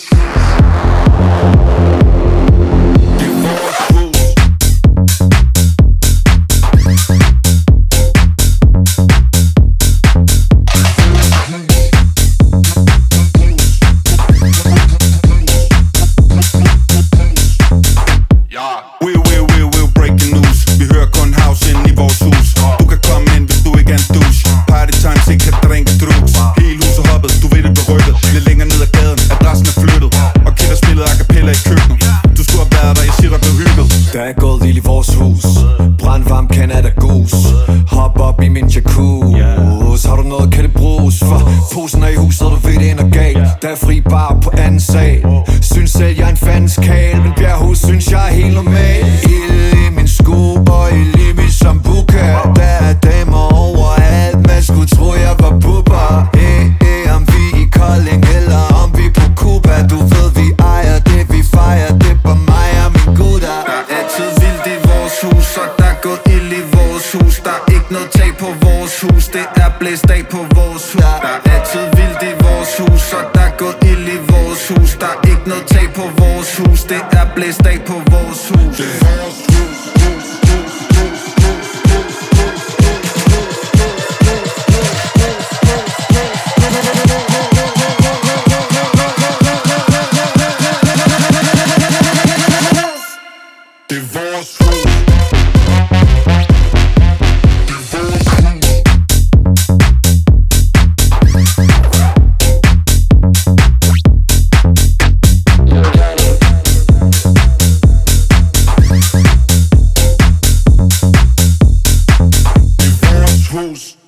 Der er gået ild i vores hus. Brandvarm Canada Goose. Hop op i min jacuzzi. Har du noget, kan det bruges? For posen er i huset, og du ved det ender galt. Der er fri bar på anden sal. Synes selv jeg er en fandens kal, men Bjerghus synes jeg er helt normal. Ild i min sko og ild i min sambuca. Der er damer overalt, man skulle tro jeg var bubber. Om vi i Kolding eller om vi på Cuba. Du ved vi ejer det, vi fejrer det på mig og min gutter. Altid vildt i vores hus, og der går ild i vores hus. Der er ikke noget tag på vores hus, det er blæst af på vores hus. Der er altid vildt i vores hus, og der går ild i vores hus. Der er ikke noget tag på vores hus, det er blæst af på vores hus. House.